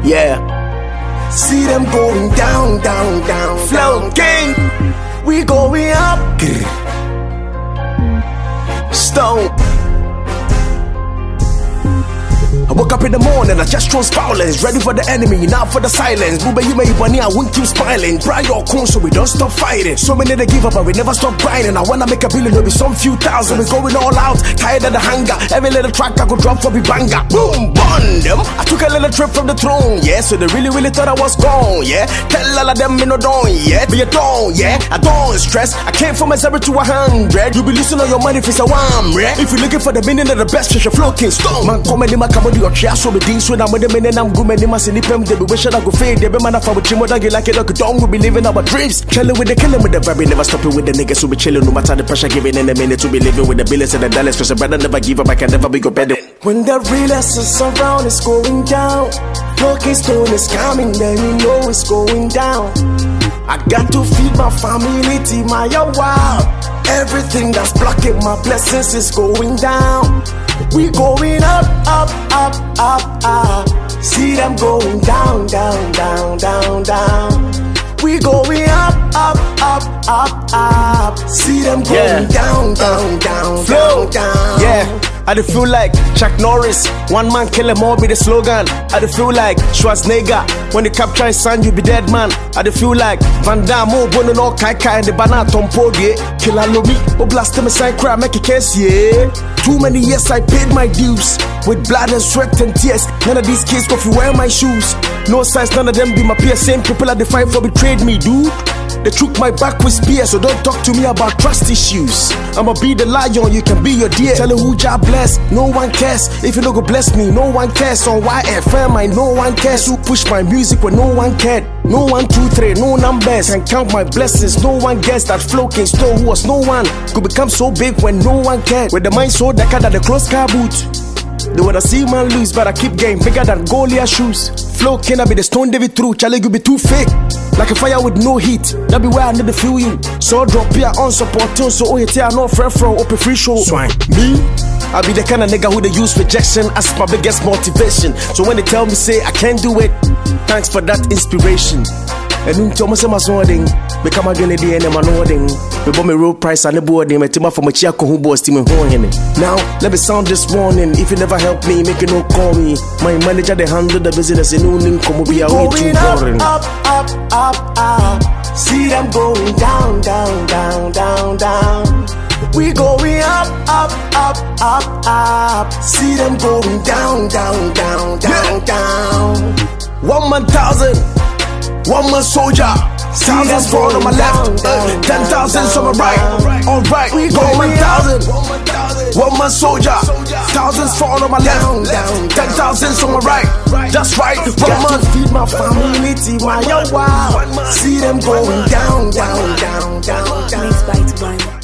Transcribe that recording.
Yeah. See them going down, down, down. Flow King, we going up. Stone. I woke up in the morning, I just chose violence. Ready for the enemy, not for the silence. Booba, you may bunny, I won't keep smiling. Pry your corn so we don't stop fighting. So many they give up, but we never stop grinding. I wanna make a billion, there'll be some few thousand. We going all out, tired of the hunger. Every little track I could drop for me banger. Boom, burn them. I took a little trip from the throne, yeah. So they really thought I was gone, yeah. Tell all of them, me no don't, yeah. Be a don't, yeah. I don't stress. I came from a 0 to 100. You be losing all your money if it's a one, yeah. If you're looking for the meaning of the best, treasure Flow King Stone. Man, come in my camera. Your chair so be things when I'm with them and I'm good man in my city pem they be wishing I go fade they be man for with him what I get like it like don't we be living our dreams chilling with the killing with the vibe never stopping with the niggas who be chilling no matter the pressure given in a minute to be living with the billions and the dollars cause a brother never give up I can never be go better when the real essence around is going down Flow King Stone is coming then you know it's going down I got to feed my family to my wow everything that's blocking my blessings is going down we going up, up, up, up, up. See them going down, down, down, down, down. We going up, up, up, up, up. See them going down, down, down, down, down. Yeah. I do feel like Chuck Norris, one man kill them all be the slogan. I do feel like Schwarzenegger, when you capture his son you be dead man. I do feel like Van Damme, Bono no Kaika and the Bana Tompo, yeah. Kill a lomi, blast him aside cry, make a case, yeah. Too many years I paid my dues, with blood and sweat and tears. None of these kids go fi wear my shoes. No sense, none of them be my peers. Same people that they fight for betrayed me, dude. They took my back with spears, so don't talk to me about trust issues. I'ma be the lion, you can be your deer. Tell who job bless, no one cares. If you don't go bless me, no one cares. On YFM, I no one cares. Who push my music when no one cared. No 1, 2, 3, no numbers. Can count my blessings, no one guessed that Flow King Stone who was no one could become so big when no one cared. With the mind so darker than the close car boot. They wanna see man lose, but I keep getting bigger than Goliath shoes. Flow King, I be the Stone David through. Charlie, you be too fake. Like a fire with no heat. That be where I need to feel you. So drop here on support tune. So oh you tell no friend from open free show. Swine. Me? I be the kind of nigga who they use rejection as my biggest motivation. So when they tell me say I can't do it, thanks for that inspiration. And you tell me say my son become a gonna day and my nodding. We bought me road price and the boarding. My team from a chiako who boss team in now let me sound this warning. If you never help me, make it no call me. My manager they handle the business in no income be a way too boring. Up, up, up, up. See them going down, down, down, down, down. We going up, up, up, up, up. See them going down, down, down, down, down. 1,000. One man soldier, thousands fall on my left, 10,000 on my right. Alright, we go 1,000. One man soldier, thousands fall on my left, 10,000 on my right. That's right, one man feed my family, my wow. See them going down, down, down, down, down.